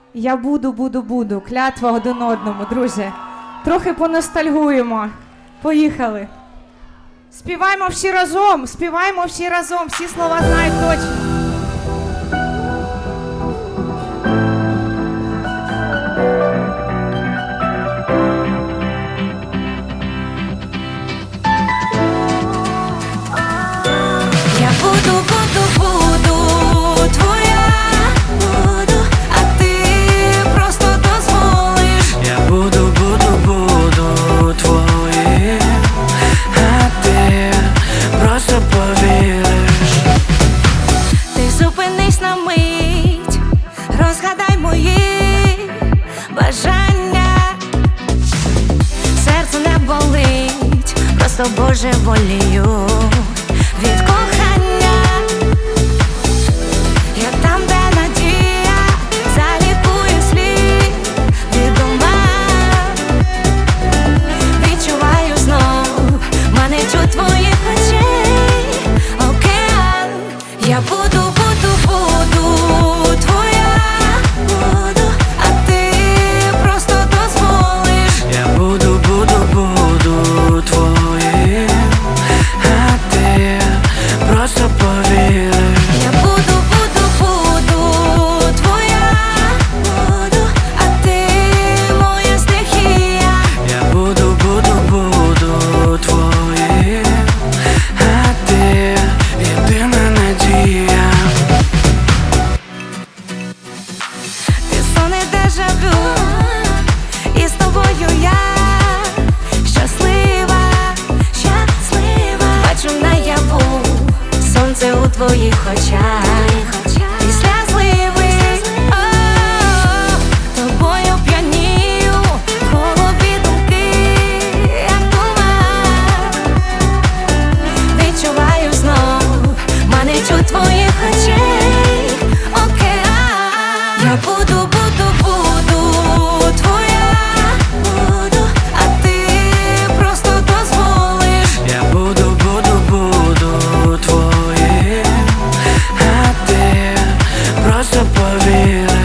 Я буду. Клятва один одному, друзі. Трохи поностальгуємо. Поїхали. Співаємо всі разом, всі слова знають точно. Я буду твоя, а ти просто дозволиш. Я буду твоїм, а ти просто повіриш. Ти зупинись на мить, розгадай мої бажання. Серце не болить, просто божеволію від кохання. Я там, де надія залікує слід від ума. Відчуваю знов манить у твоїх очей океан. Я буду твоя, а ти просто дозволиш. Я буду твоїм, а ти просто повіриш. Я буду твоя, а ти моя стихія. Я буду твоїм, а ти єдина надія. Ти сон і дежавю, і з тобою я щаслива. Бачу наяву сонце у твоїх очах. Після зливи тобою п'янію, в голові думки, як туман. Відчуваю знов манить у твоїх очей океан. Я буду твоя, а ти просто дозволиш. Я буду твоїм, а ти просто повіриш.